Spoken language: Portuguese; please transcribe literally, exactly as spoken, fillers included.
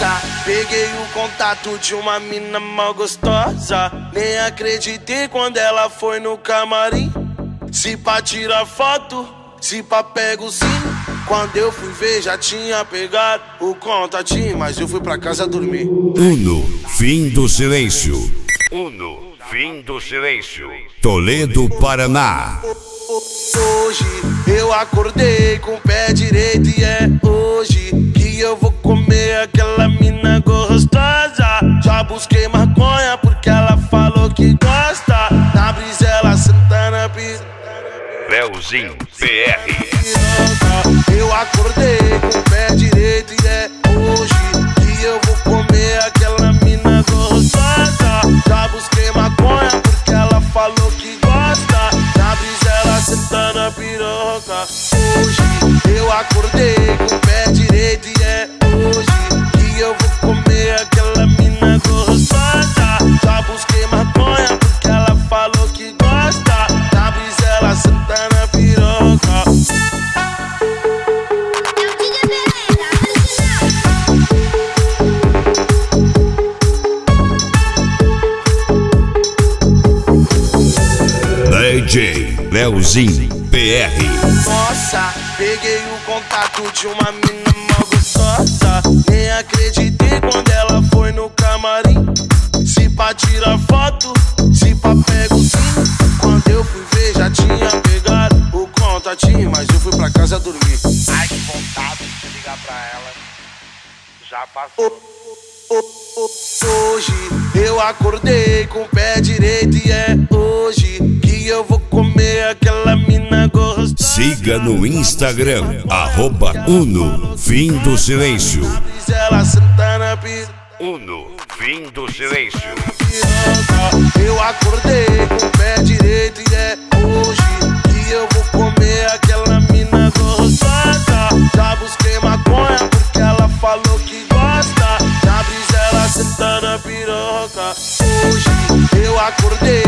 Nossa, peguei o contato de uma mina mal gostosa. Nem acreditei quando ela foi no camarim. Se pá tira foto, se pá pega o sim. Quando eu fui ver já tinha pegado o contatinho, mas eu fui pra casa dormir. Uno, fim do silêncio. Uno, fim do silêncio. Toledo, Paraná. Hoje eu acordei com o pé direito e é hoje que eu vou comer aquela mina gostosa. Já busquei maconha porque ela falou que gosta. Na brisa ela Santana pisa. Leozinho P R. Eu acordei com o pé direito e é hoje que eu vou comer aquela mina gostosa. Já busquei maconha porque ela falou que gosta. Na brisa ela senta na piroca. Hoje eu acordei com o pé direito e é hoje que eu vou comer aquela mina gostosa. Já busquei maconha porque ela falou que gosta. Na brisa ela senta na piroca. D J Leozinho P R. Nossa, peguei o contato de uma mina mal gostosa. Nem acreditei quando ela foi no camarim. Se pá tira foto, se pá pega o sim. Quando eu fui ver já tinha pegado o contatinho, mas eu fui pra casa dormir. Ai, que vontade de ligar pra ela. Já passou. Hoje eu acordei com o pé direito e é hoje que eu vou comer aquela mina gostosa. Siga no Instagram, arroba Uno, fim do silêncio. Ela senta na pira. Uno, fim do silêncio. Eu acordei com o pé direito e é hoje que eu vou comer aquela mina gostosa. Já busquei maconha porque ela falou que gosta. Na brisa ela senta na piroca. Hoje eu acordei